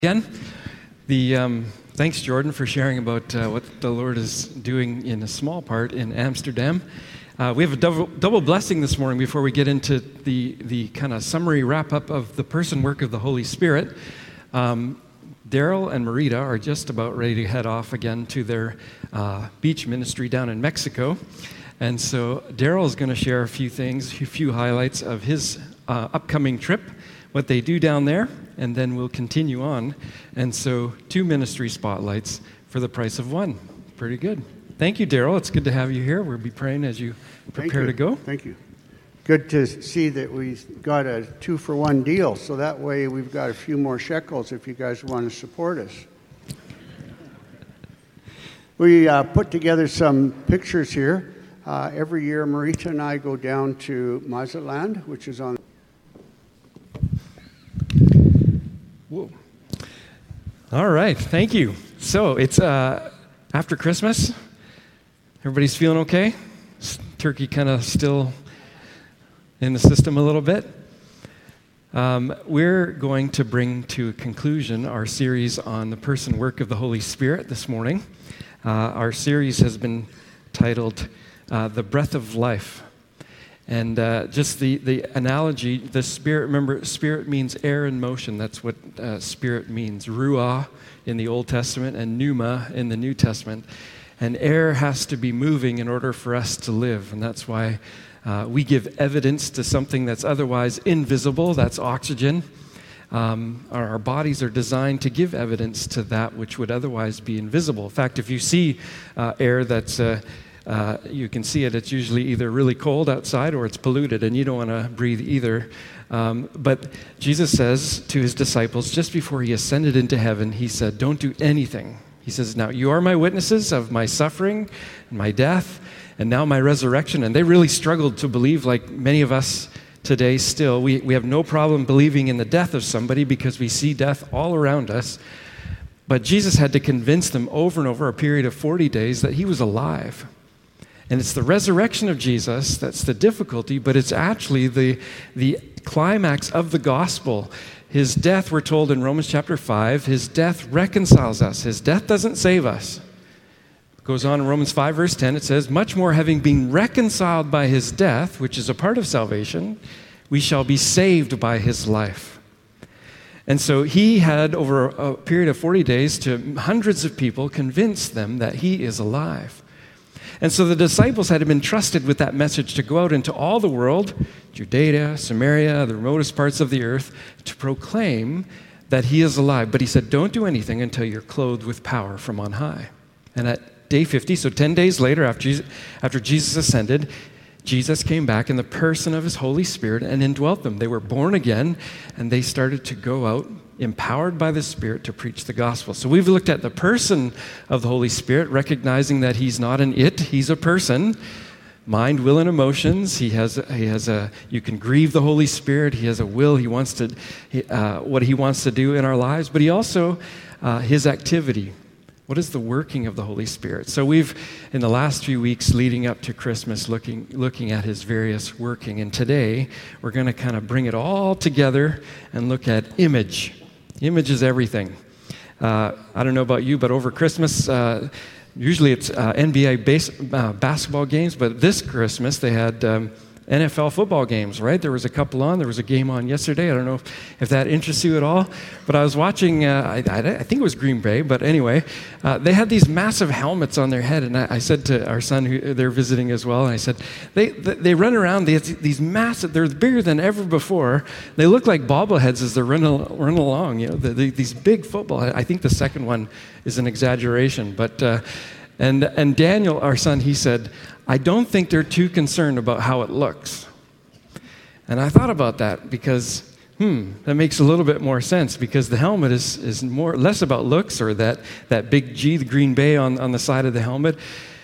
Again, thanks, Jordan, for sharing about what the Lord is doing in a small part in Amsterdam. We have a double blessing this morning before we get into the kind of summary wrap-up of the person work of the Holy Spirit. Daryl and Marita are just about ready to head off again to their beach ministry down in Mexico. And so Daryl is going to share a few things, a few highlights of his upcoming trip, what they do down there, and then we'll continue on. And so 2 ministry spotlights for the price of 1. Pretty good. Thank you, Daryl. It's good to have you here. We'll be praying as you prepare to go. Thank you. Good to see that we got a 2-for-1 deal, so that way we've got a few more shekels if you guys want to support us. We put together some pictures here. Every year, Marita and I go down to Mazatlan, which is on... Whoa. All right, thank you. So it's after Christmas. Everybody's feeling okay? Turkey kind of still in the system a little bit. We're going to bring to a conclusion our series on the person work of the Holy Spirit this morning. Our series has been titled The Breath of Life. And just the analogy, the Spirit, remember, Spirit means air in motion. That's what Spirit means. Ruah in the Old Testament and pneuma in the New Testament. And air has to be moving in order for us to live. And that's why we give evidence to something that's otherwise invisible. That's oxygen. Our bodies are designed to give evidence to that which would otherwise be invisible. In fact, if you see air that's... you can see it. It's usually either really cold outside or it's polluted, and you don't want to breathe either. But Jesus says to his disciples, just before he ascended into heaven, he said, don't do anything. He says, now you are my witnesses of my suffering and my death and now my resurrection. And they really struggled to believe, like many of us today still. We have no problem believing in the death of somebody because we see death all around us. But Jesus had to convince them over and over a period of 40 days that he was alive. And it's the resurrection of Jesus that's the difficulty, but it's actually the climax of the gospel. His death, we're told in Romans chapter 5, his death reconciles us. His death doesn't save us. It goes on in Romans 5, verse 10, it says, much more having been reconciled by his death, which is a part of salvation, we shall be saved by his life. And so he had, over a period of 40 days, to hundreds of people, convinced them that he is alive. And so the disciples had been trusted with that message to go out into all the world, Judea, Samaria, the remotest parts of the earth, to proclaim that he is alive. But he said, don't do anything until you're clothed with power from on high. And at day 50, so 10 days later after Jesus ascended, Jesus came back in the person of his Holy Spirit and indwelt them. They were born again, and they started to go out empowered by the Spirit to preach the gospel. So we've looked at the person of the Holy Spirit, recognizing that he's not an it, he's a person. Mind, will, and emotions. He has a. You can grieve the Holy Spirit. He has a will. He wants to, what he wants to do in our lives. But he also, his activity. What is the working of the Holy Spirit? So we've, in the last few weeks leading up to Christmas, looking at his various working. And today, we're going to kind of bring it all together and look at image. Image is everything. I don't know about you, but over Christmas, usually it's NBA basketball games, but this Christmas they had NFL football games, right? There was a couple on. There was a game on yesterday. I don't know if that interests you at all, but I was watching, I think it was Green Bay, but anyway, they had these massive helmets on their head, and I said to our son, who they're visiting as well, and I said, they run around, they have these massive, they're bigger than ever before. They look like bobbleheads as they're running along, you know, these big football. I think the second one is an exaggeration, but, and Daniel, our son, he said, I don't think they're too concerned about how it looks. And I thought about that because, that makes a little bit more sense because the helmet is less about looks or that big G, the Green Bay on the side of the helmet.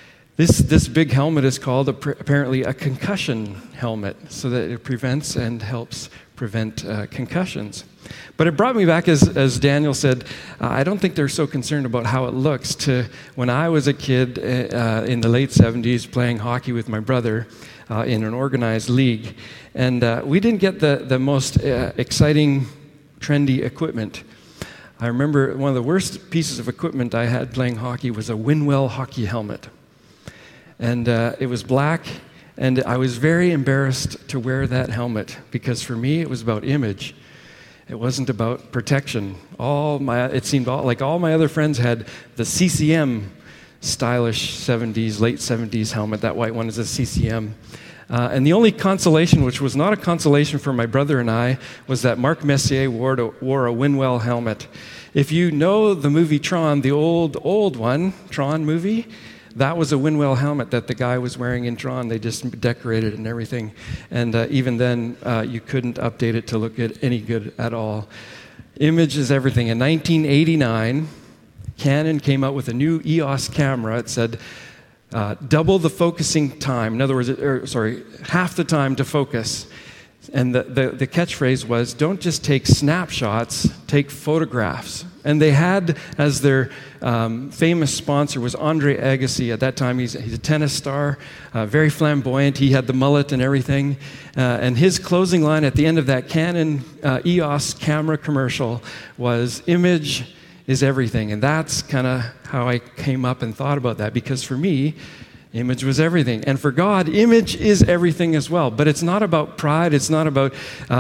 This big helmet is called apparently a concussion helmet so that it prevents and helps prevent concussions. But it brought me back, as Daniel said, I don't think they're so concerned about how it looks to when I was a kid in the late 70s playing hockey with my brother in an organized league. And we didn't get the most exciting, trendy equipment. I remember one of the worst pieces of equipment I had playing hockey was a Winwell hockey helmet. And it was black, and I was very embarrassed to wear that helmet because for me it was about image. It wasn't about protection. It seemed like all my other friends had the CCM stylish 70s, late 70s helmet. That white one is a CCM. And the only consolation, which was not a consolation for my brother and I, was that Mark Messier wore a Winwell helmet. If you know the movie Tron, the old one, Tron movie, that was a Winwell helmet that the guy was wearing in Tron. They just decorated it and everything. And even then, you couldn't update it to look any good at all. Image is everything. In 1989, Canon came out with a new EOS camera. It said, double the focusing time. In other words, half the time to focus. And the catchphrase was, don't just take snapshots, take photographs. And they had, as their famous sponsor was Andre Agassi. At that time, he's a tennis star, very flamboyant. He had the mullet and everything. And his closing line at the end of that Canon EOS camera commercial was, image is everything. And that's kind of how I came up and thought about that, because for me, image was everything. And for God, image is everything as well. But it's not about pride. It's not about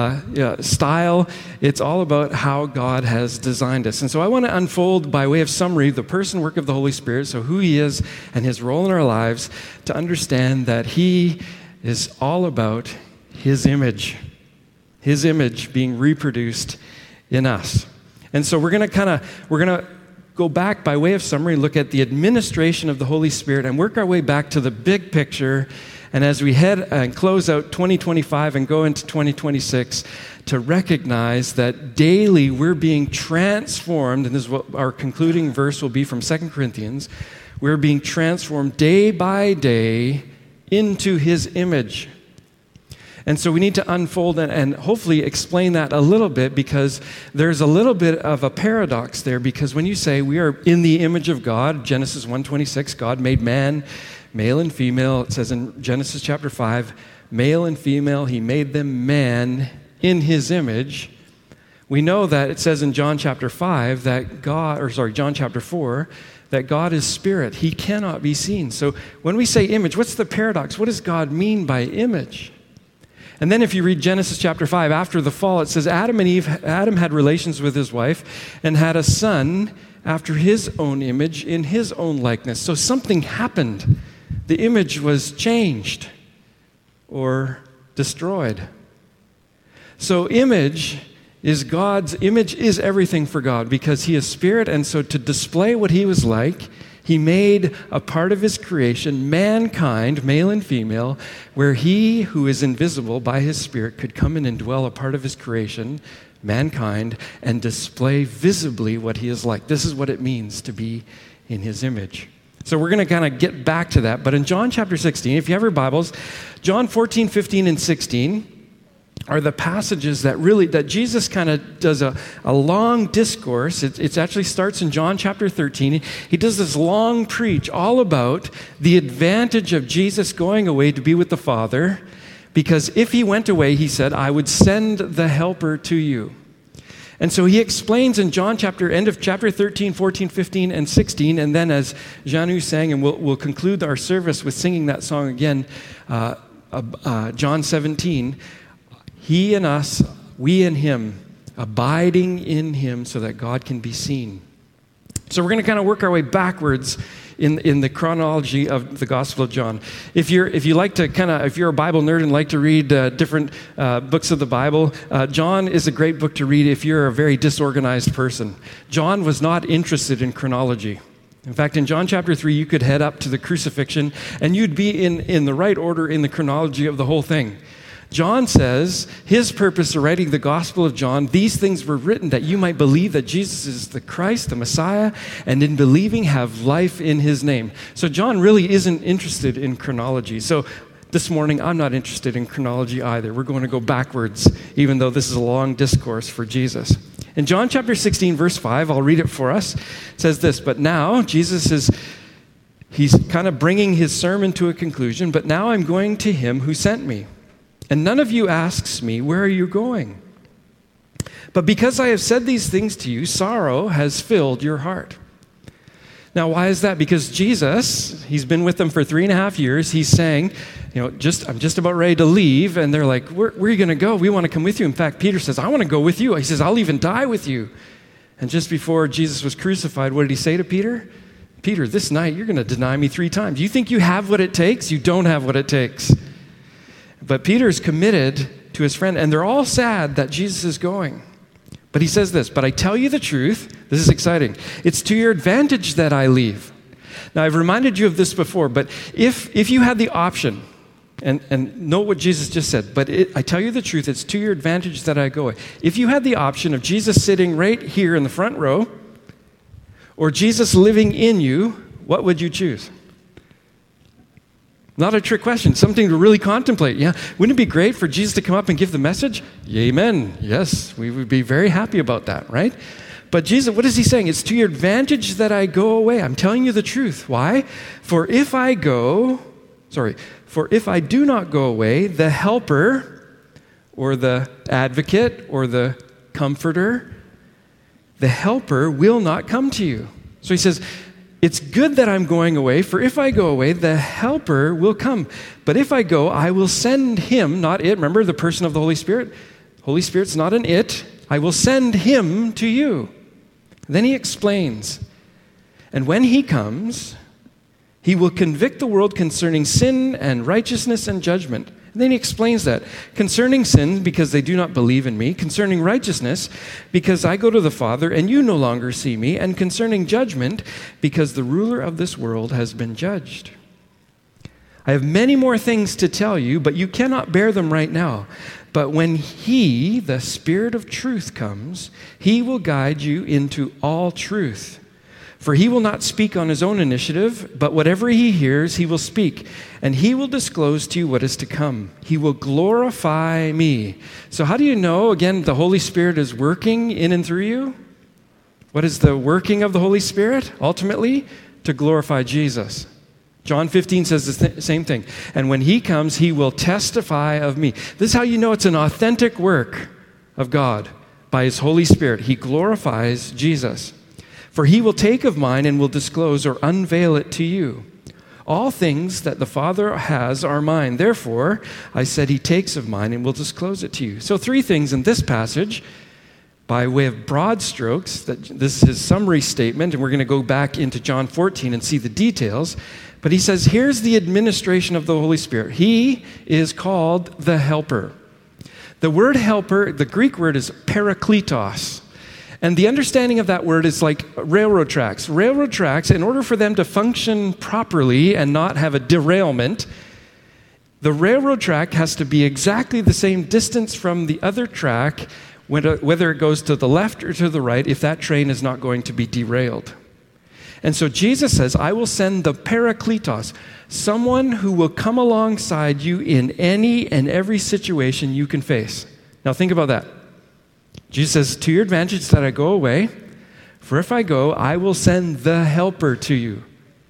style. It's all about how God has designed us. And so I want to unfold, by way of summary, the person, work of the Holy Spirit, so who He is and His role in our lives, to understand that He is all about His image being reproduced in us. And so we're going to go back, by way of summary, look at the administration of the Holy Spirit and work our way back to the big picture. And as we head and close out 2025 and go into 2026, to recognize that daily we're being transformed, and this is what our concluding verse will be from 2 Corinthians, we're being transformed day by day into His image. And so we need to unfold and hopefully explain that a little bit, because there's a little bit of a paradox there. Because when you say we are in the image of God, Genesis 1:26, God made man, male and female. It says in Genesis chapter 5, male and female, He made them man in His image. We know that it says in John chapter 5 that John chapter 4, that God is spirit. He cannot be seen. So when we say image, what's the paradox? What does God mean by image? And then if you read Genesis chapter 5, after the fall, it says Adam had relations with his wife and had a son after his own image, in his own likeness. So something happened. The image was changed or destroyed. So image is everything for God, because He is spirit. And so to display what He was like, He made a part of His creation, mankind, male and female, where He who is invisible by His Spirit could come in and dwell a part of His creation, mankind, and display visibly what He is like. This is what it means to be in His image. So we're going to kind of get back to that. But in John chapter 16, if you have your Bibles, John 14, 15, and 16 are the passages that Jesus kind of does a long discourse. It actually starts in John chapter 13. He does this long preach all about the advantage of Jesus going away to be with the Father, because if He went away, He said, I would send the Helper to you. And so He explains in end of chapter 13, 14, 15, and 16, and then as Janu sang, and we'll conclude our service with singing that song again, John 17, He and us, we and Him, abiding in Him so that God can be seen. So we're going to kind of work our way backwards in the chronology of the Gospel of John. If you're a Bible nerd and like to read different books of the Bible, John is a great book to read if you're a very disorganized person. John was not interested in chronology. In fact, in John chapter 3, you could head up to the crucifixion and you'd be in the right order in the chronology of the whole thing. John says his purpose of writing the Gospel of John, these things were written that you might believe that Jesus is the Christ, the Messiah, and in believing have life in His name. So John really isn't interested in chronology. So this morning, I'm not interested in chronology either. We're going to go backwards, even though this is a long discourse for Jesus. In John chapter 16, verse 5, I'll read it for us. It says this, but now Jesus he's kind of bringing His sermon to a conclusion, but now I'm going to Him who sent me. And none of you asks me, where are you going? But because I have said these things to you, sorrow has filled your heart. Now, why is that? Because Jesus, he's been with them for 3.5 years. He's saying, I'm just about ready to leave. And they're like, where are you going to go? We want to come with you. In fact, Peter says, I want to go with you. He says, I'll even die with you. And just before Jesus was crucified, what did he say to Peter? Peter, this night you're going to deny me 3 times. You think you have what it takes? You don't have what it takes. But Peter's committed to his friend, and they're all sad that Jesus is going. But he says this, but I tell you the truth, this is exciting, it's to your advantage that I leave. Now, I've reminded you of this before, but if you had the option, and know what Jesus just said, but I tell you the truth, it's to your advantage that I go away. If you had the option of Jesus sitting right here in the front row, or Jesus living in you, what would you choose? Not a trick question, something to really contemplate. Yeah, wouldn't it be great for Jesus to come up and give the message? Amen. Yes, we would be very happy about that, right? But Jesus, what is he saying? It's to your advantage that I go away. I'm telling you the truth. Why? For if I do not go away, the helper, or the advocate, or the comforter, the helper will not come to you. So he says, it's good that I'm going away, for if I go away, the helper will come. But if I go, I will send him, not it. Remember the person of the Holy Spirit? Holy Spirit's not an it. I will send him to you. Then he explains, and when he comes, he will convict the world concerning sin and righteousness and judgment. And then he explains that. Concerning sin, because they do not believe in me. Concerning righteousness, because I go to the Father and you no longer see me. And concerning judgment, because the ruler of this world has been judged. I have many more things to tell you, but you cannot bear them right now. But when he, the Spirit of truth, comes, he will guide you into all truth. For he will not speak on his own initiative, but whatever he hears, he will speak, and he will disclose to you what is to come. He will glorify me. So how do you know, again, the Holy Spirit is working in and through you? What is the working of the Holy Spirit? Ultimately, to glorify Jesus. John 15 says the same thing. And when he comes, he will testify of me. This is how you know it's an authentic work of God. By his Holy Spirit, he glorifies Jesus. For he will take of mine and will disclose or unveil it to you. All things that the Father has are mine. Therefore, I said he takes of mine and will disclose it to you. So 3 things in this passage, by way of broad strokes, that this is his summary statement, and we're going to go back into John 14 and see the details. But he says, here's the administration of the Holy Spirit. He is called the helper. The word helper, the Greek word is parakletos. And the understanding of that word is like railroad tracks. Railroad tracks, in order for them to function properly and not have a derailment, the railroad track has to be exactly the same distance from the other track, whether it goes to the left or to the right, if that train is not going to be derailed. And so Jesus says, I will send the parakletos, someone who will come alongside you in any and every situation you can face. Now think about that. Jesus says, to your advantage that I go away, for if I go, I will send the helper to you.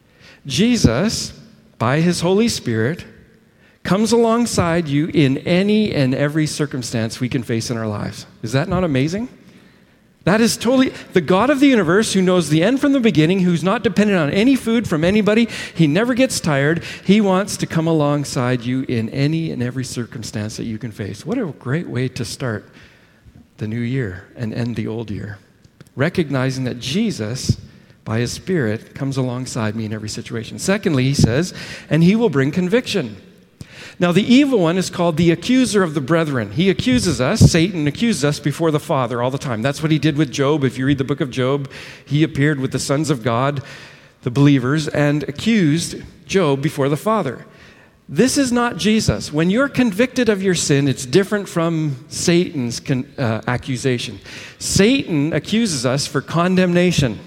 Jesus, by his Holy Spirit, comes alongside you in any and every circumstance we can face in our lives. Is that not amazing? That is totally the God of the universe who knows the end from the beginning, who's not dependent on any food from anybody. He never gets tired. He wants to come alongside you in any and every circumstance that you can face. What a great way to start the new year and end the old year. Recognizing that Jesus, by his Spirit, comes alongside me in every situation. Secondly, he says, and he will bring conviction. Now, the evil one is called the accuser of the brethren. He accuses us, Satan accuses us before the Father all the time. That's what he did with Job. If you read the book of Job, he appeared with the sons of God, the believers, and accused Job before the Father. This is not Jesus. When you're convicted of your sin, it's different from Satan's accusation. Satan accuses us for condemnation.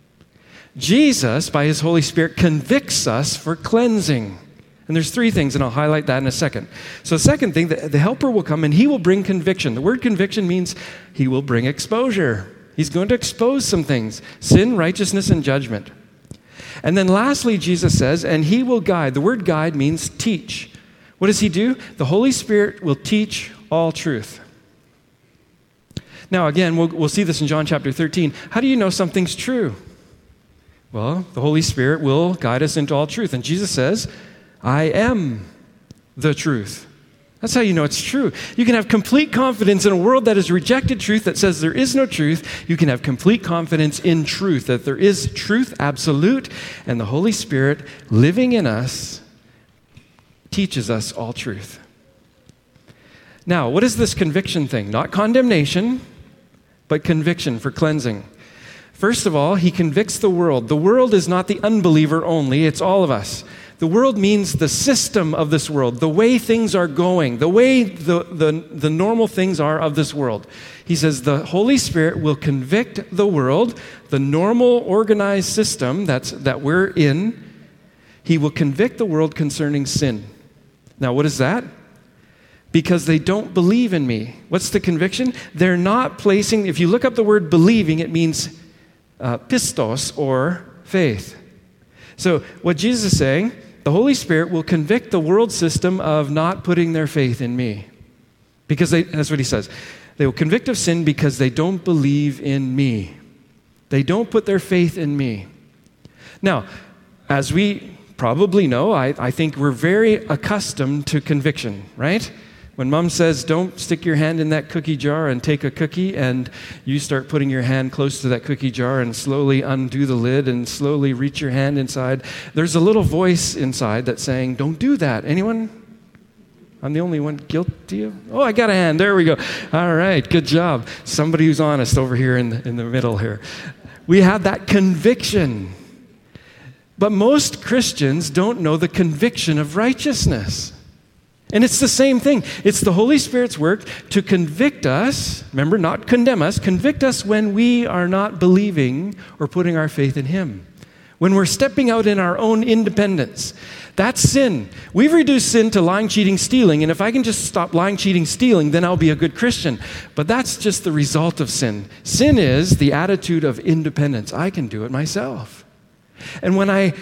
Jesus, by his Holy Spirit, convicts us for cleansing. And there's 3 things, and I'll highlight that in a second. So the second thing, the helper will come, and he will bring conviction. The word conviction means he will bring exposure. He's going to expose some things: sin, righteousness, and judgment. And then lastly, Jesus says, and he will guide. The word guide means teach. What does he do? The Holy Spirit will teach all truth. Now, again, we'll see this in John chapter 13. How do you know something's true? Well, the Holy Spirit will guide us into all truth. And Jesus says, I am the truth. That's how you know it's true. You can have complete confidence in a world that has rejected truth, that says there is no truth. You can have complete confidence in truth, that there is truth, absolute, and the Holy Spirit living in us teaches us all truth. Now, what is this conviction thing? Not condemnation, but conviction for cleansing. First of all, he convicts the world. The world is not the unbeliever only, it's all of us. The world means the system of this world, the way things are going, the way the normal things are of this world. He says the Holy Spirit will convict the world, the normal organized system that we're in. He will convict the world concerning sin. Now, what is that? Because they don't believe in me. What's the conviction? They're not placing, if you look up the word believing, it means pistos, or faith. So what Jesus is saying, the Holy Spirit will convict the world system of not putting their faith in me. Because that's what he says. They will convict of sin because they don't believe in me. They don't put their faith in me. Now, as we probably know, I think we're very accustomed to conviction, right? When mom says, don't stick your hand in that cookie jar and take a cookie, and you start putting your hand close to that cookie jar and slowly undo the lid and slowly reach your hand inside, there's a little voice inside that's saying, don't do that. Anyone? I'm the only one guilty of? Oh, I got a hand. There we go. All right, good job. Somebody who's honest over here in the middle here. We have that conviction. But most Christians don't know the conviction of righteousness. And it's the same thing. It's the Holy Spirit's work to convict us, remember, not condemn us, convict us when we are not believing or putting our faith in Him. When we're stepping out in our own independence. That's sin. We've reduced sin to lying, cheating, stealing, and if I can just stop lying, cheating, stealing, then I'll be a good Christian. But that's just the result of sin. Sin is the attitude of independence. I can do it myself. And when I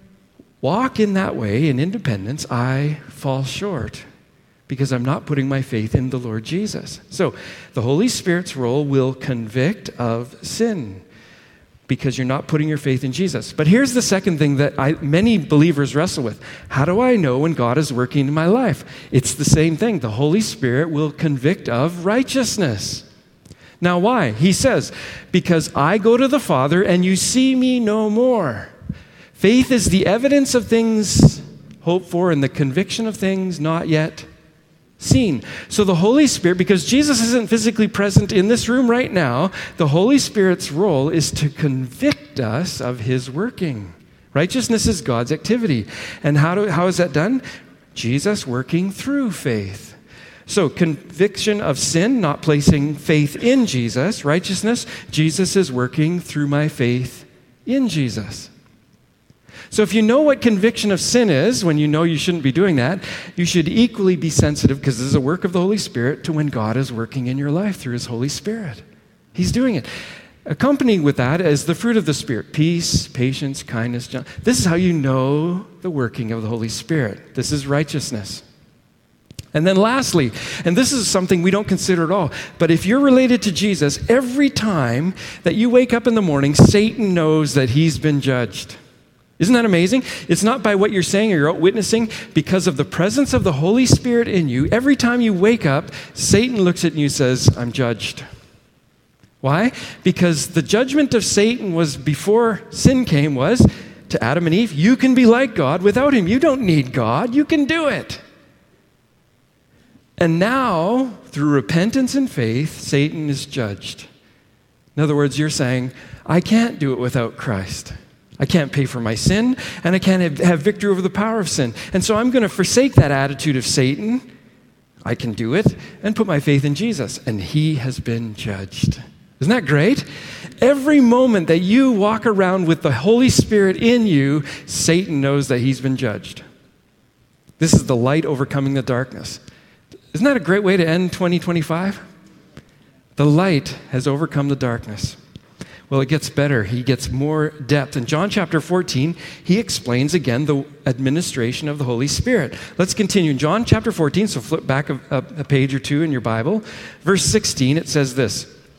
walk in that way, in independence, I fall short because I'm not putting my faith in the Lord Jesus. So the Holy Spirit's role will convict of sin because you're not putting your faith in Jesus. But here's the second thing that many believers wrestle with. How do I know when God is working in my life? It's the same thing. The Holy Spirit will convict of righteousness. Now why? He says, because I go to the Father and you see me no more. Faith is the evidence of things hoped for and the conviction of things not yet seen. So the Holy Spirit, because Jesus isn't physically present in this room right now, the Holy Spirit's role is to convict us of His working. Righteousness is God's activity. And how is that done? Jesus working through faith. So conviction of sin, not placing faith in Jesus. Righteousness, Jesus is working through my faith in Jesus. So if you know what conviction of sin is, when you know you shouldn't be doing that, you should equally be sensitive, because this is a work of the Holy Spirit, to when God is working in your life through His Holy Spirit. He's doing it. Accompanying with that is the fruit of the Spirit: peace, patience, kindness. This is how you know the working of the Holy Spirit. This is righteousness. And then lastly, and this is something we don't consider at all, but if you're related to Jesus, every time that you wake up in the morning, Satan knows that he's been judged. Isn't that amazing? It's not by what you're saying or you're out witnessing. Because of the presence of the Holy Spirit in you, every time you wake up, Satan looks at you and says, I'm judged. Why? Because the judgment of Satan was, before sin came, was to Adam and Eve, you can be like God without Him. You don't need God. You can do it. And now, through repentance and faith, Satan is judged. In other words, you're saying, I can't do it without Christ. I can't pay for my sin, and I can't have victory over the power of sin. And so I'm going to forsake that attitude of Satan. I can do it, and put my faith in Jesus. And He has been judged. Isn't that great? Every moment that you walk around with the Holy Spirit in you, Satan knows that he's been judged. This is the light overcoming the darkness. Isn't that a great way to end 2025? The light has overcome the darkness. Well, it gets better. He gets more depth. In John chapter 14, he explains again the administration of the Holy Spirit. Let's continue. In John chapter 14, so flip back a page or two in your Bible. Verse 16, it says this: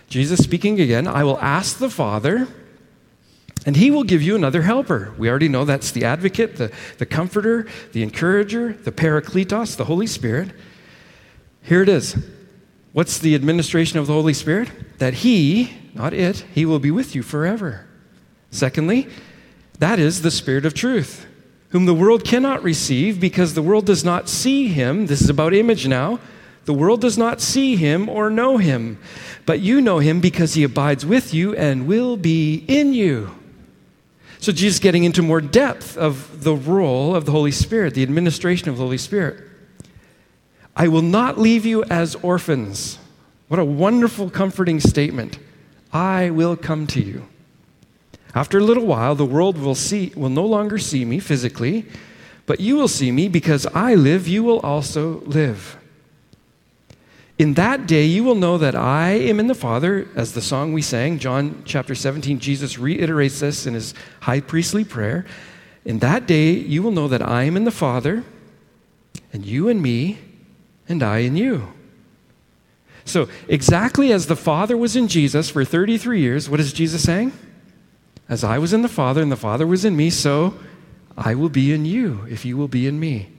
Jesus speaking again, I will ask the Father, and he will give you another helper. We already know that's the advocate, the comforter, the encourager, the parakletos, the Holy Spirit. Here it is. What's the administration of the Holy Spirit? That he, not it, he will be with you forever. Secondly, that is the Spirit of truth, whom the world cannot receive because the world does not see him. This is about image now. The world does not see him or know him, but you know him because he abides with you and will be in you. So Jesus is getting into more depth of the role of the Holy Spirit, the administration of the Holy Spirit. I will not leave you as orphans. What a wonderful, comforting statement. I will come to you. After a little while, the world will no longer see me physically, but you will see me because I live, you will also live. In that day, you will know that I am in the Father, as the song we sang, John chapter 17, Jesus reiterates this in his high priestly prayer. In that day, you will know that I am in the Father, and you in me, and I in you. So, exactly as the Father was in Jesus for 33 years, what is Jesus saying? As I was in the Father, and the Father was in me, so I will be in you, if you will be in me.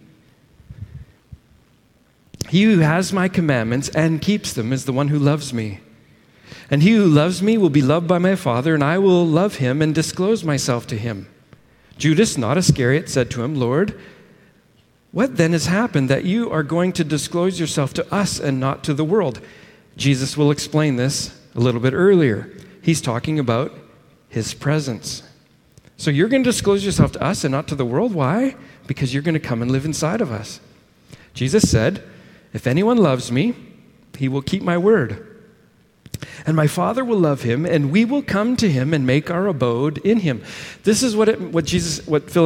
He who has my commandments and keeps them is the one who loves me. And he who loves me will be loved by my Father, and I will love him and disclose myself to him. Judas, not Iscariot, said to him, Lord, what then has happened that you are going to disclose yourself to us and not to the world? Jesus will explain this a little bit earlier. He's talking about his presence. So you're going to disclose yourself to us and not to the world. Why? Because you're going to come and live inside of us. Jesus said, if anyone loves me, he will keep my word. And my Father will love him, and we will come to him and make our abode in him. This is what Judas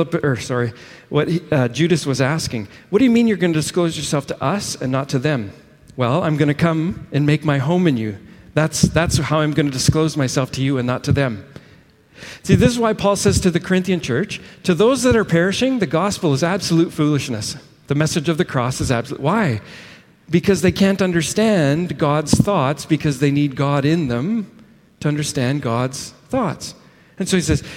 was asking. What do you mean you're going to disclose yourself to us and not to them? Well, I'm going to come and make my home in you. That's how I'm going to disclose myself to you and not to them. See, this is why Paul says to the Corinthian church, to those that are perishing, the gospel is absolute foolishness. The message of the cross is absolute. Why? Because they can't understand God's thoughts because they need God in them to understand God's thoughts. And so he says,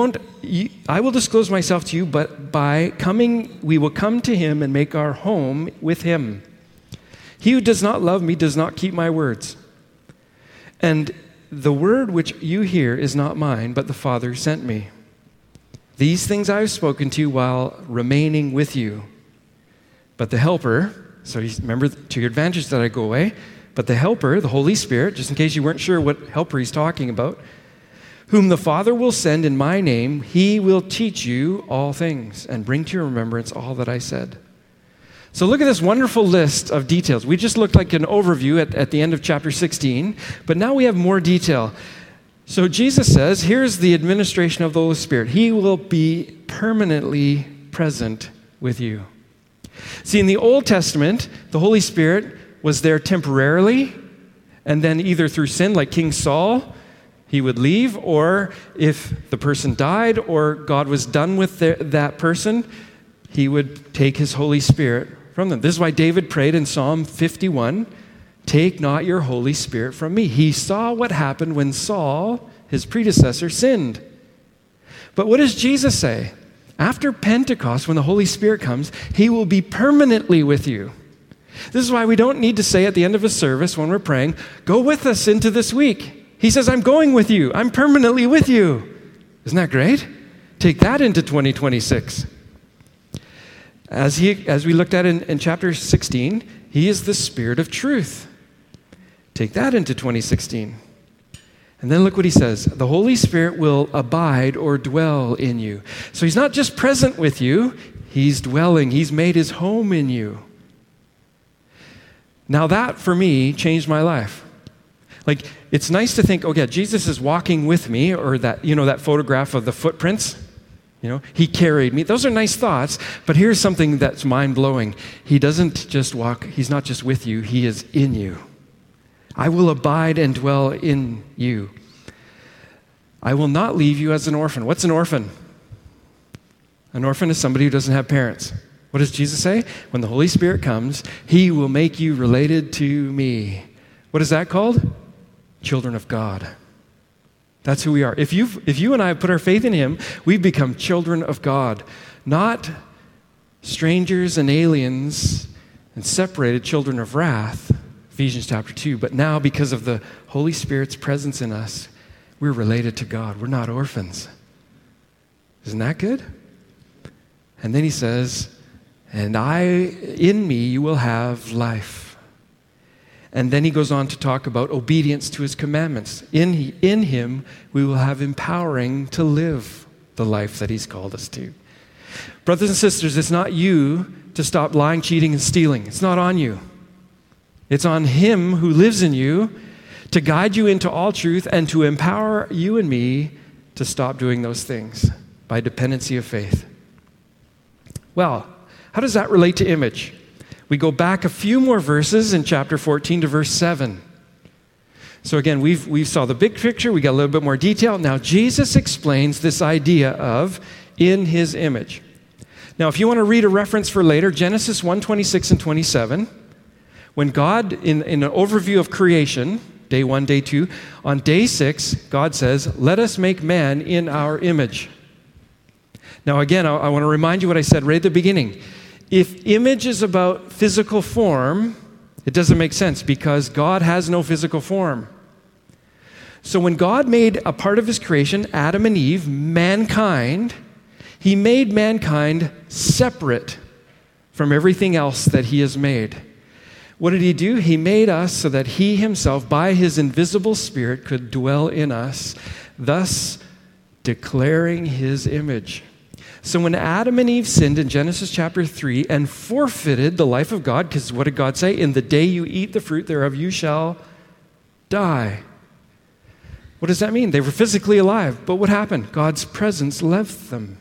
I will disclose myself to you, but by coming, we will come to him and make our home with him. He who does not love me does not keep my words. And the word which you hear is not mine, but the Father sent me. These things I have spoken to you while remaining with you. But the Helper, so remember to your advantage that I go away, but the Helper, the Holy Spirit, just in case you weren't sure what Helper he's talking about, whom the Father will send in my name, he will teach you all things and bring to your remembrance all that I said. So look at this wonderful list of details. We just looked like an overview at the end of chapter 16, but now we have more detail. So Jesus says, here's the administration of the Holy Spirit. He will be permanently present with you. See, in the Old Testament, the Holy Spirit was there temporarily, and then either through sin, like King Saul, he would leave, or if the person died or God was done with that person, he would take his Holy Spirit from them. This is why David prayed in Psalm 51, take not your Holy Spirit from me. He saw what happened when Saul, his predecessor, sinned. But what does Jesus say? After Pentecost, when the Holy Spirit comes, he will be permanently with you. This is why we don't need to say at the end of a service when we're praying, go with us into this week. He says, I'm going with you. I'm permanently with you. Isn't that great? Take that into 2026. As we looked at in chapter 16, he is the Spirit of truth. Take that into 2016. And then look what he says. The Holy Spirit will abide or dwell in you. So he's not just present with you, he's dwelling. He's made his home in you. Now that, for me, changed my life. Like, it's nice to think, okay, Jesus is walking with me, or that, that photograph of the footprints. He carried me. Those are nice thoughts, but here's something that's mind-blowing. He doesn't just walk, he's not just with you, he is in you. I will abide and dwell in you. I will not leave you as an orphan. What's an orphan? An orphan is somebody who doesn't have parents. What does Jesus say? When the Holy Spirit comes, he will make you related to me. What is that called? children of God. That's who we are. If you and I put our faith in him, we've become children of God, not strangers and aliens and separated children of wrath, Ephesians chapter 2. But now, because of the Holy Spirit's presence in us, we're related to God. We're not orphans. Isn't that good? And then he says, and in me you will have life. And then he goes on to talk about obedience to his commandments. In him we will have empowering to live the life that he's called us to. Brothers and sisters, it's not you to stop lying, cheating, and stealing. It's not on you. It's on him who lives in you to guide you into all truth and to empower you and me to stop doing those things by dependency of faith. Well, how does that relate to image? We go back a few more verses in chapter 14 to verse 7. So again, we saw the big picture. We got a little bit more detail. Now, Jesus explains this idea of in his image. Now, if you want to read a reference for later, Genesis 1:26 and 27, when God, in an overview of creation, day 1, day 2, on day 6, God says, let us make man in our image. Now, again, I want to remind you what I said right at the beginning. If image is about physical form, it doesn't make sense because God has no physical form. So when God made a part of his creation, Adam and Eve, mankind, he made mankind separate from everything else that he has made. What did he do? He made us so that he himself, by his invisible spirit, could dwell in us, thus declaring his image. So when Adam and Eve sinned in Genesis chapter 3 and forfeited the life of God, because what did God say? In the day you eat the fruit thereof, you shall die. What does that mean? They were physically alive, but what happened? God's presence left them.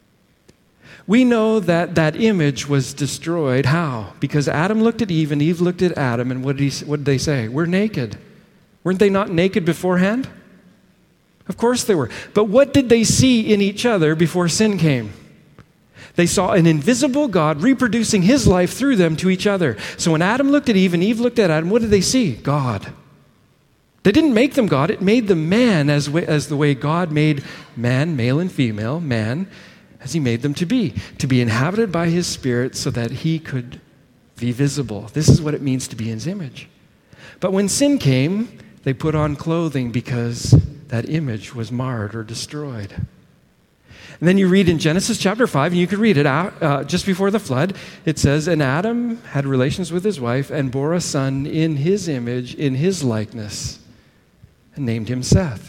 We know that that image was destroyed. How? Because Adam looked at Eve and Eve looked at Adam, and what did they say? We're naked. Weren't they not naked beforehand? Of course they were. But what did they see in each other before sin came? They saw an invisible God reproducing his life through them to each other. So when Adam looked at Eve and Eve looked at Adam, what did they see? God. They didn't make them God. It made them man as the way God made man, male and female, man, as he made them to be inhabited by his spirit so that he could be visible. This is what it means to be in his image. But when sin came, they put on clothing because that image was marred or destroyed. And then you read in Genesis chapter 5, and you can read it out just before the flood. It says, and Adam had relations with his wife and bore a son in his image, in his likeness, and named him Seth.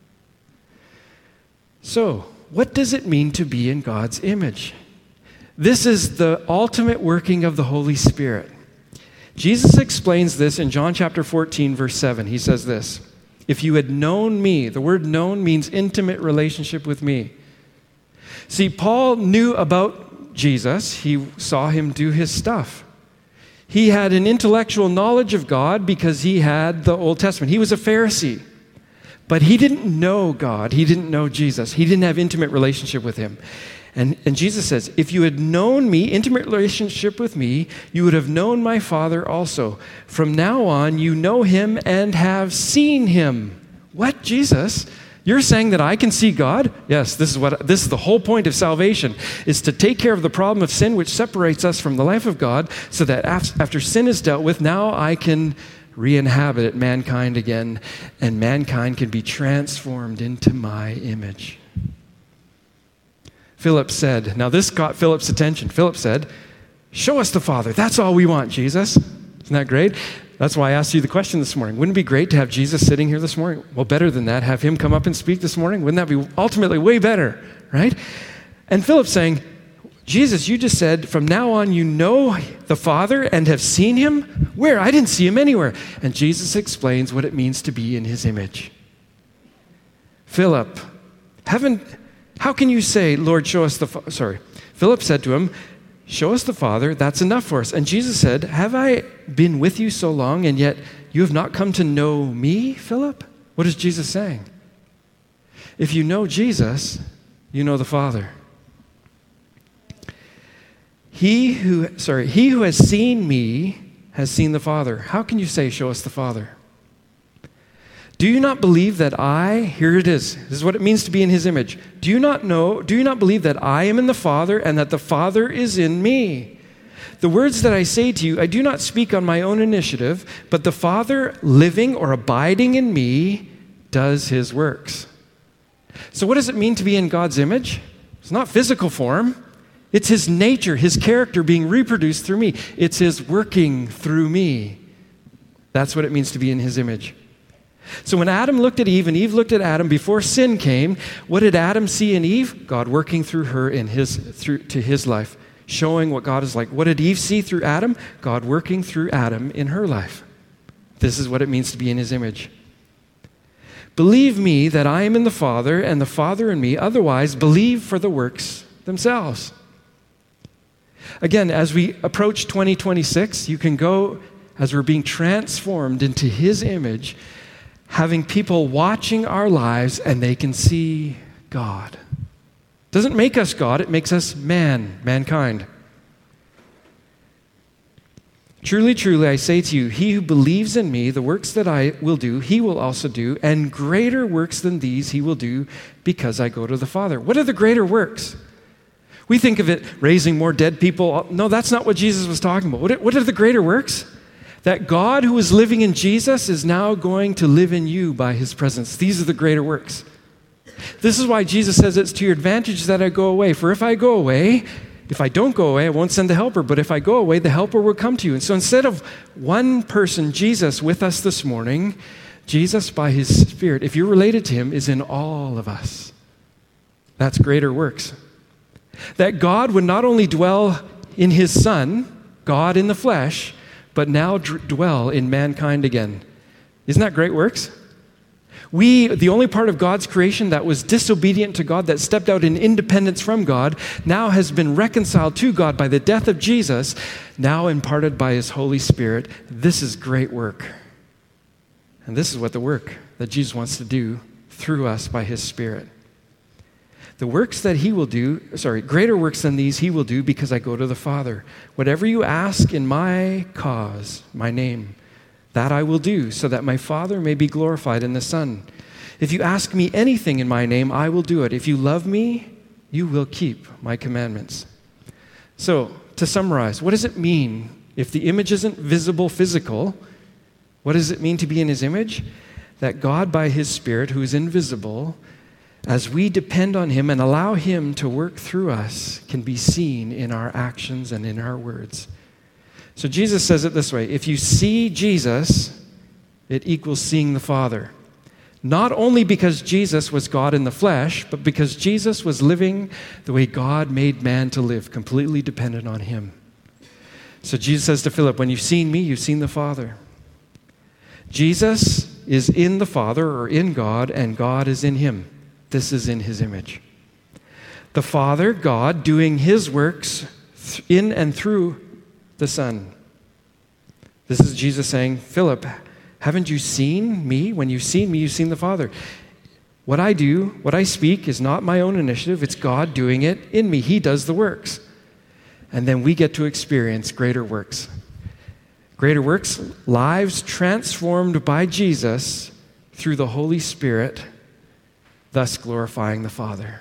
So, what does it mean to be in God's image? This is the ultimate working of the Holy Spirit. Jesus explains this in John chapter 14, verse 7. He says this, if you had known me, the word known means intimate relationship with me. See, Paul knew about Jesus. He saw him do his stuff. He had an intellectual knowledge of God because he had the Old Testament. He was a Pharisee. But he didn't know God. He didn't know Jesus. He didn't have intimate relationship with him. And Jesus says, if you had known me, intimate relationship with me, you would have known my Father also. From now on, you know him and have seen him. What, Jesus? You're saying that I can see God? Yes, this is the whole point of salvation, is to take care of the problem of sin which separates us from the life of God, so that after sin is dealt with, now I can re-inhabit mankind again, and mankind can be transformed into my image. Philip said, now this got Philip's attention. Philip said, show us the Father. That's all we want, Jesus. Isn't that great? That's why I asked you the question this morning. Wouldn't it be great to have Jesus sitting here this morning? Well, better than that, have him come up and speak this morning. Wouldn't that be ultimately way better, right? And Philip saying, Jesus, you just said, from now on you know the Father and have seen him? Where? I didn't see him anywhere. And Jesus explains what it means to be in his image. Philip, how can you say, Lord, show us the Father? Philip said to him, show us the Father, that's enough for us. And Jesus said, have I been with you so long, and yet you have not come to know me, Philip? What is Jesus saying? If you know Jesus, you know the Father. He who has seen me has seen the Father. How can you say, show us the Father? Do you not believe that here it is. This is what it means to be in his image. Do you not believe that I am in the Father and that the Father is in me? The words that I say to you, I do not speak on my own initiative, but the Father living or abiding in me does his works. So what does it mean to be in God's image? It's not physical form. It's his nature, his character being reproduced through me. It's his working through me. That's what it means to be in his image. So when Adam looked at Eve and Eve looked at Adam before sin came, what did Adam see in Eve? God working through her to his life, showing what God is like. What did Eve see through Adam? God working through Adam in her life. This is what it means to be in his image. Believe me that I am in the Father and the Father in me. Otherwise, believe for the works themselves. Again, as we approach 2026, you can go, as we're being transformed into his image, having people watching our lives and they can see God. It doesn't make us God, it makes us mankind. Truly, truly, I say to you, he who believes in me, the works that I will do, he will also do, and greater works than these he will do because I go to the Father. What are the greater works? We think of it raising more dead people. No, that's not what Jesus was talking about. What are the greater works? That God who is living in Jesus is now going to live in you by his presence. These are the greater works. This is why Jesus says it's to your advantage that I go away. For if I go away, if I don't go away, I won't send the helper. But if I go away, the helper will come to you. And so instead of one person, Jesus, with us this morning, Jesus by his Spirit, if you're related to him, is in all of us. That's greater works. That God would not only dwell in his Son, God in the flesh, but now dwell in mankind again. Isn't that great works? We, the only part of God's creation that was disobedient to God, that stepped out in independence from God, now has been reconciled to God by the death of Jesus, now imparted by his Holy Spirit. This is great work. And this is what the work that Jesus wants to do through us by his Spirit. The works that he will do, greater works than these he will do because I go to the Father. Whatever you ask in my cause, my name, that I will do, so that my Father may be glorified in the Son. If you ask me anything in my name, I will do it. If you love me, you will keep my commandments. So, to summarize, what does it mean if the image isn't visible, physical? What does it mean to be in his image? That God, by his Spirit, who is invisible, as we depend on him and allow him to work through us, can be seen in our actions and in our words. So Jesus says it this way: if you see Jesus, it equals seeing the Father. Not only because Jesus was God in the flesh, but because Jesus was living the way God made man to live, completely dependent on him. So Jesus says to Philip, when you've seen me, you've seen the Father. Jesus is in the Father, or in God, and God is in him. This is in his image. The Father, God, doing his works in and through the Son. This is Jesus saying, Philip, haven't you seen me? When you've seen me, you've seen the Father. What I do, what I speak, is not my own initiative. It's God doing it in me. He does the works. And then we get to experience greater works. Greater works, lives transformed by Jesus through the Holy Spirit, thus glorifying the Father.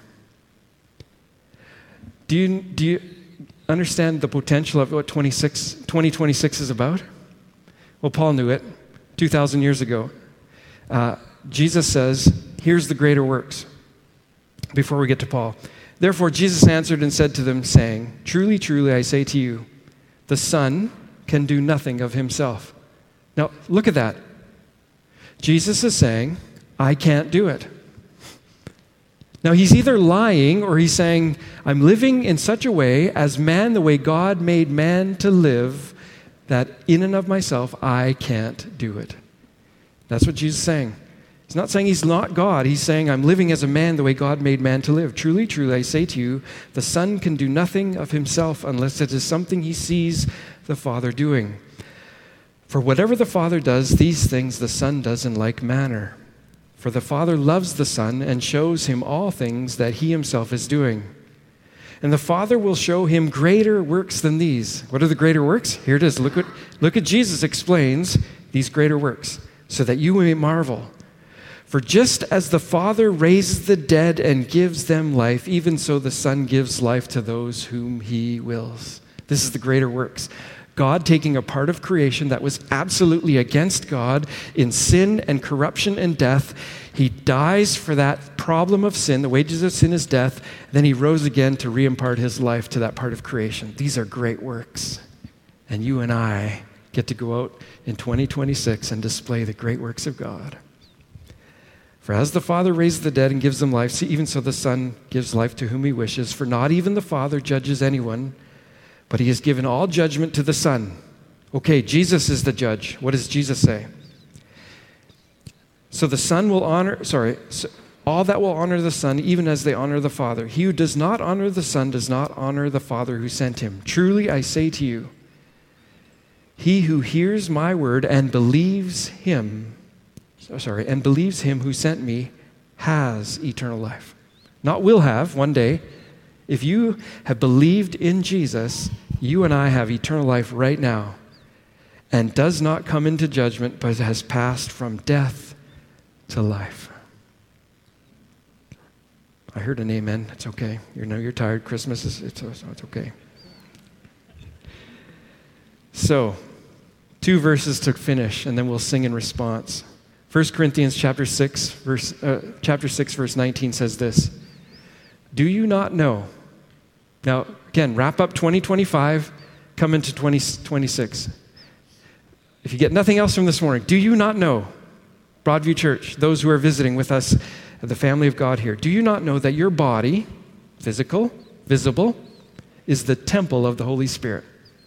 Do you understand the potential of what 2026 is about? Well, Paul knew it 2,000 years ago. Jesus says, here's the greater works. Before we get to Paul. Therefore, Jesus answered and said to them, saying, truly, truly, I say to you, the Son can do nothing of himself. Now, look at that. Jesus is saying, I can't do it. Now, he's either lying or he's saying, I'm living in such a way as man, the way God made man to live, that in and of myself, I can't do it. That's what Jesus is saying. He's not saying he's not God. He's saying, I'm living as a man the way God made man to live. Truly, truly, I say to you, the Son can do nothing of himself unless it is something he sees the Father doing. For whatever the Father does, these things the Son does in like manner. For the Father loves the Son and shows him all things that he himself is doing. And the Father will show him greater works than these. What are the greater works? Here it is. Look at Jesus explains these greater works, so that you may marvel. For just as the Father raises the dead and gives them life, even so the Son gives life to those whom he wills. This is the greater works. God taking a part of creation that was absolutely against God in sin and corruption and death. He dies for that problem of sin. The wages of sin is death. Then he rose again to reimpart his life to that part of creation. These are great works. And you and I get to go out in 2026 and display the great works of God. For as the Father raises the dead and gives them life, even so the Son gives life to whom he wishes. For not even the Father judges anyone, but he has given all judgment to the Son. Okay, Jesus is the judge. What does Jesus say? So the Son will all that will honor the Son, even as they honor the Father. He who does not honor the Son does not honor the Father who sent him. Truly I say to you, he who hears my word and believes him who sent me has eternal life. Not will have one day. If you have believed in Jesus, you and I have eternal life right now and does not come into judgment, but has passed from death to life. I heard an amen. It's okay. You're tired. Christmas is it's okay. So, 2 verses to finish, and then we'll sing in response. 1 Corinthians chapter 6, verse 19 says this. Do you not know? Now, again, wrap up 2025, come into 2026. If you get nothing else from this morning, do you not know, Broadview Church, those who are visiting with us, the family of God here, do you not know that your body, physical, visible, is the temple of the Holy Spirit?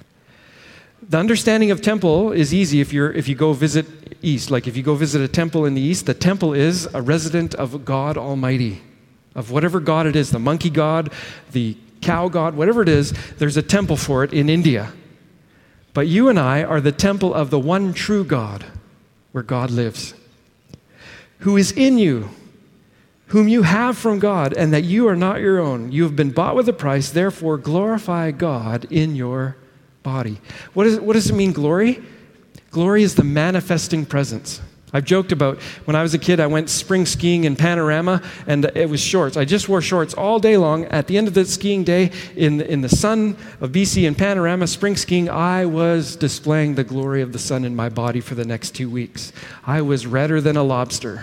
The understanding of temple is easy if you go visit East. Like if you go visit a temple in the East, the temple is a resident of God Almighty, of whatever God it is, the monkey god, the cow god, whatever it is, there's a temple for it in India. But you and I are the temple of the one true God, where God lives, who is in you, whom you have from God, and that you are not your own. You have been bought with a price, therefore glorify God in your body. What does it mean, glory? Glory is the manifesting presence. I've joked about when I was a kid, I went spring skiing in Panorama, and it was shorts. I just wore shorts all day long. At the end of the skiing day, in the sun of BC in Panorama, spring skiing, I was displaying the glory of the sun in my body for the next 2 weeks. I was redder than a lobster.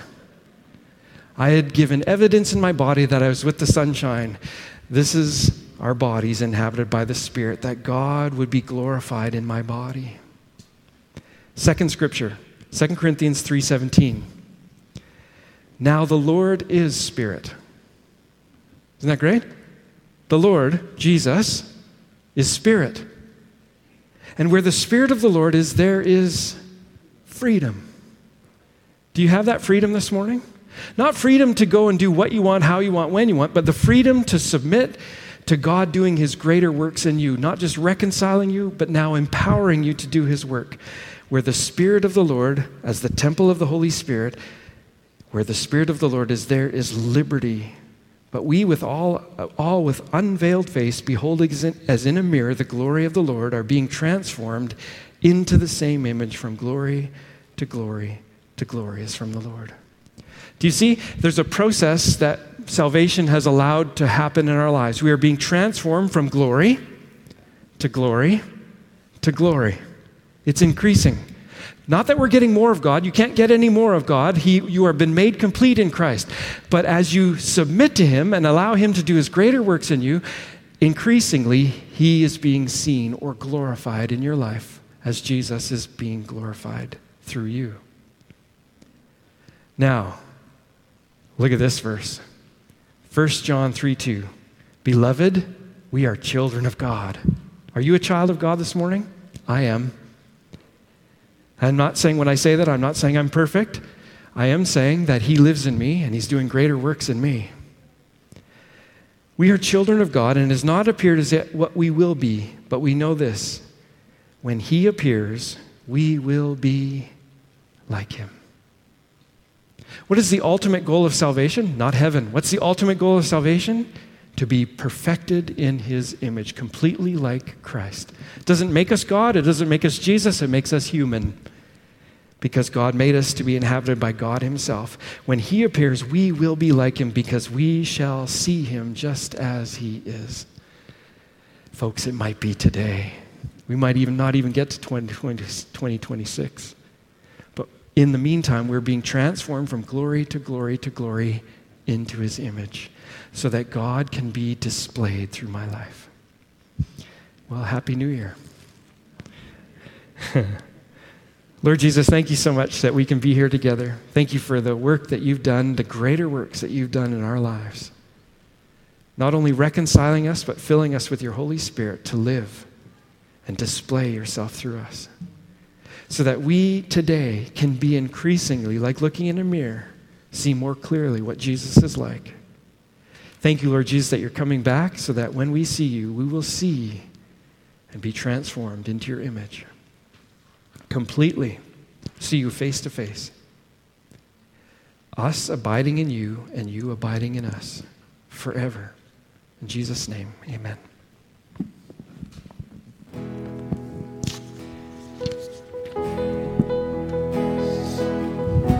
I had given evidence in my body that I was with the sunshine. This is our bodies inhabited by the Spirit, that God would be glorified in my body. Second scripture, 2 Corinthians 3:17. Now the Lord is Spirit. Isn't that great? The Lord, Jesus, is Spirit. And where the Spirit of the Lord is, there is freedom. Do you have that freedom this morning? Not freedom to go and do what you want, how you want, when you want, but the freedom to submit to God doing his greater works in you, not just reconciling you, but now empowering you to do his work. Where the Spirit of the Lord, as the temple of the Holy Spirit, where the Spirit of the Lord is, there is liberty. But we with all with unveiled face, beholding as in a mirror the glory of the Lord, are being transformed into the same image from glory to glory to glory as from the Lord. Do you see? There's a process that salvation has allowed to happen in our lives. We are being transformed from glory to glory to glory. It's increasing. Not that we're getting more of God. You can't get any more of God. You have been made complete in Christ. But as you submit to him and allow him to do his greater works in you, increasingly he is being seen or glorified in your life as Jesus is being glorified through you. Now, look at this verse. 1 John 3:2. Beloved, we are children of God. Are you a child of God this morning? I am. I'm not saying when I say that, I'm not saying I'm perfect. I am saying that he lives in me and he's doing greater works in me. We are children of God, and it has not appeared as yet what we will be, but we know this. When he appears, we will be like him. What is the ultimate goal of salvation? Not heaven. What's the ultimate goal of salvation? To be perfected in his image, completely like Christ. It doesn't make us God. It doesn't make us Jesus. It makes us human. because God made us to be inhabited by God himself. When he appears, we will be like him because we shall see him just as he is. Folks, it might be today. We might even not even get to 2026. But in the meantime, we're being transformed from glory to glory to glory into his image so that God can be displayed through my life. Well, Happy New Year. Lord Jesus, thank you so much that we can be here together. Thank you for the work that you've done, the greater works that you've done in our lives. Not only reconciling us, but filling us with your Holy Spirit to live and display yourself through us. So that we today can be increasingly, like looking in a mirror, see more clearly what Jesus is like. Thank you, Lord Jesus, that you're coming back so that when we see you, we will see and be transformed into your image. Completely see you face to face. Us abiding in you and you abiding in us forever. In Jesus' name, amen.